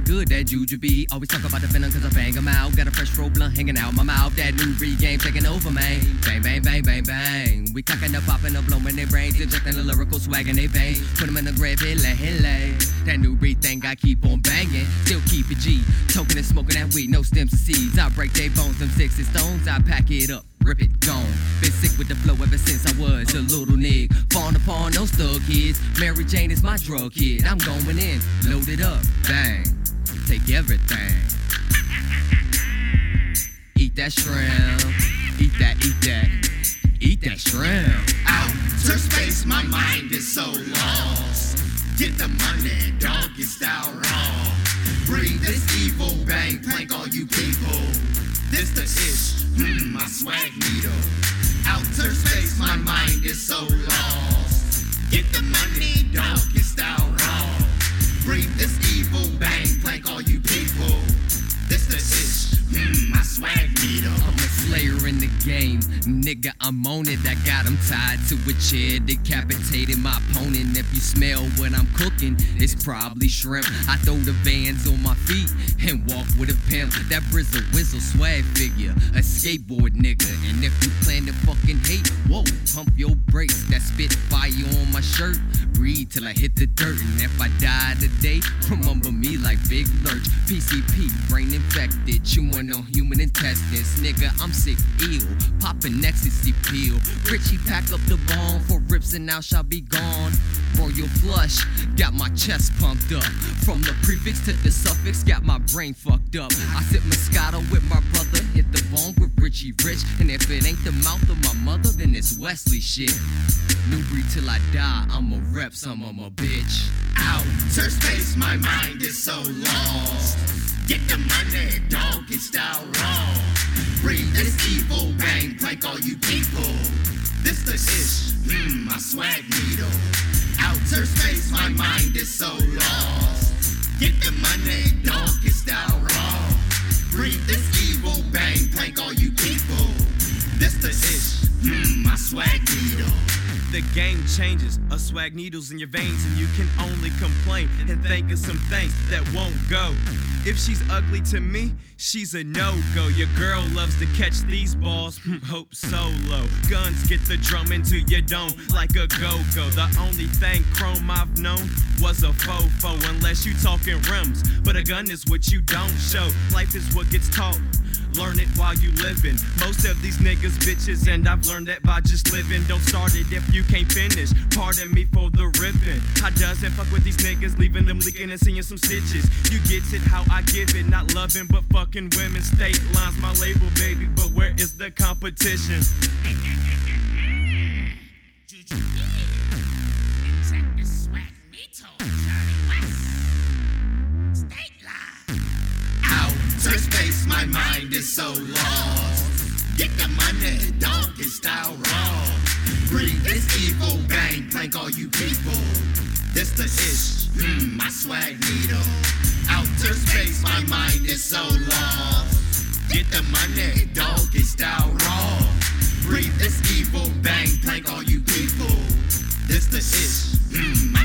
good that jujube. Always talk about the venom cause I bang 'em out. Got a fresh fro blunt hanging out my mouth. That new breed game taking over, man. Bang, bang, bang, bang, bang. We cocking up, popping up, blowing their brains. Injecting the lyrical swag in their veins. Put them in the grave, hele. That new breed thing I keep on banging. Still keep it G. Toking and smoking that weed, no stems or seeds. I break their bones, them sticks and stones. I pack it up, rip it, gone. Been sick with the flow ever since I was a little nigga. Falling upon those thug kids. Mary Jane is my drug kid. I'm going in, loaded up, bang. Take everything. Eat that shrimp. Eat that, eat that. Eat that shrimp. Outer space, my mind is so lost. Get the money, doggy style raw. Breathe this evil, bang, plank all you people. This the ish, my swag needle. Outer space, my mind is so lost. Get the money, doggy style raw. Breathe this evil, bang, plank all you people. This the ish, my swag needle. I'm a slayer in the game, nigga, I'm on it. I got him tied to a chair, decapitated my opponent. If you smell what I'm cooking, it's probably shrimp. I throw the Vans on my feet and walk with a pimp. That Brizzle Whizzle swag figure, a skateboard nigga. And if you plan to fucking hate, whoa, pump your brakes. That spit fire on my shirt, breathe till I hit the dirt. And if I die today, remember me like Big Lurch. PCP, brain infected, chewing on human intestines. Nigga, I'm sick, ill, popping ecstasy pill. Richie pack up the bomb for rips and now shall be gone. Royal flush, got my chest pumped up. From the prefix to the suffix, got my brain fucked up. I sip Moscato with my brother, hit the bone with Richie Rich. And if it ain't the mouth of my mother, then it's Wesley shit. New breed till I die, I'm a rep, some of my bitch. Outer space, my mind is so lost. Get the money, doggy style raw. Breathe this evil, bang, plank all you people. This the ish, my swag needle. Outer space, my mind is so lost. Get the money, doggy style raw. Breathe this evil, bang, plank all you people. This the ish, my swag needle. The game changes, a swag needles in your veins, and you can only complain and think of some things that won't go. If she's ugly to me, she's a no-go. Your girl loves to catch these balls, hope solo. Guns get the drum into your dome like a go-go. The only thing chrome I've known was a fofo, unless you talking rims. But a gun is what you don't show. Life is what gets taught. Learn it while you living. Most of these niggas bitches, and I've learned that by just living. Don't start it if you can't finish. Pardon me for the ripping. I doesn't fuck with these niggas, leaving them leaking and seeing some stitches. You get it how I give it, not loving but fucking women. State lines my label, baby, but where is the competition? Outer space, my mind is so lost. Get the money, doggy style raw. Breathe this evil, bang, plank all you people. This the ish, my swag needle. Outer space, my mind is so lost. Get the money, doggy style raw. Breathe this evil, bang, plank all you people. This the ish, my